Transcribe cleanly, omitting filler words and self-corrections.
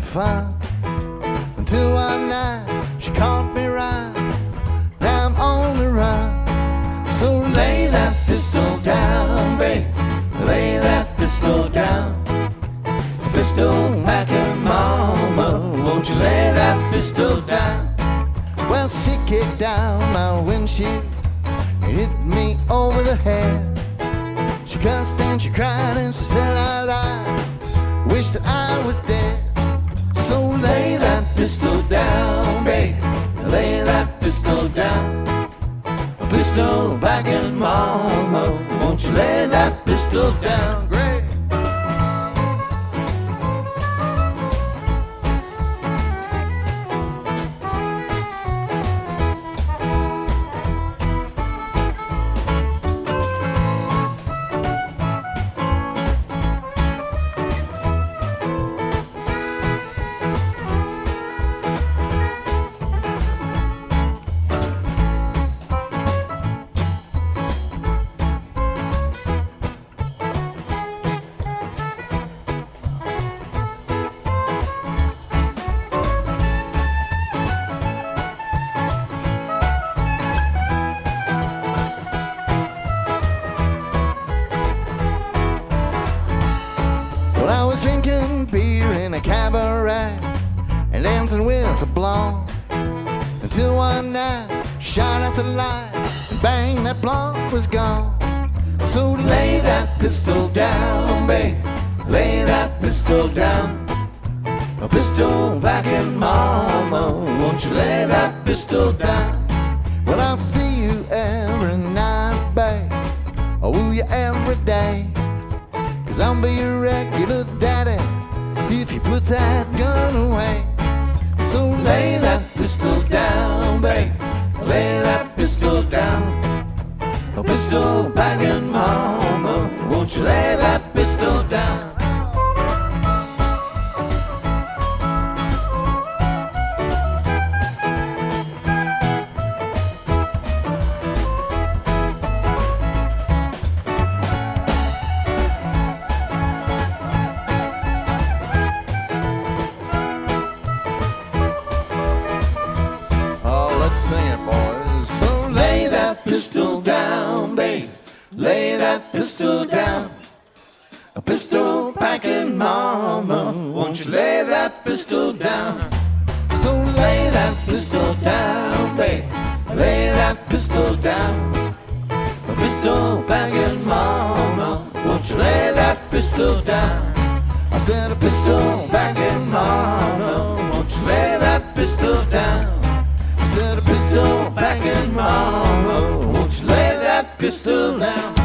fun. Until one night she caught me right. Now I'm on the run. So lay that pistol down, babe. Lay that pistol down. Pistol packing mama, won't you lay that pistol down? Well, she kicked down my windshield and hit me over the head. She cussed and she cried and she said I lied, wish that I was dead. So lay that pistol down, babe. Lay that pistol down. Pistol packing mama, won't you lay that pistol down? Great. I was drinking beer in a cabaret and dancing with a blonde until one night shot out the light and bang, that blonde was gone. So lay that pistol down, babe. Lay that pistol down. A pistol packing mama, won't you lay that pistol down? Well, I'll see you every night, babe. I'll woo you every day. 'Cause I'll be your regular daddy if you put that gun away. So lay that pistol down, babe. Lay that pistol down. A pistol packing mama, won't you lay that pistol down? Let's sing it, boys. So lay that pistol down, babe. Lay that pistol down. A pistol packing mama, won't you lay that pistol down? So lay that pistol down, babe. Lay that pistol down. A pistol packing mama, won't you lay that pistol down? I said a pistol packing mama, won't you lay that pistol down? I said a pistol packing mama, won't you lay that pistol down?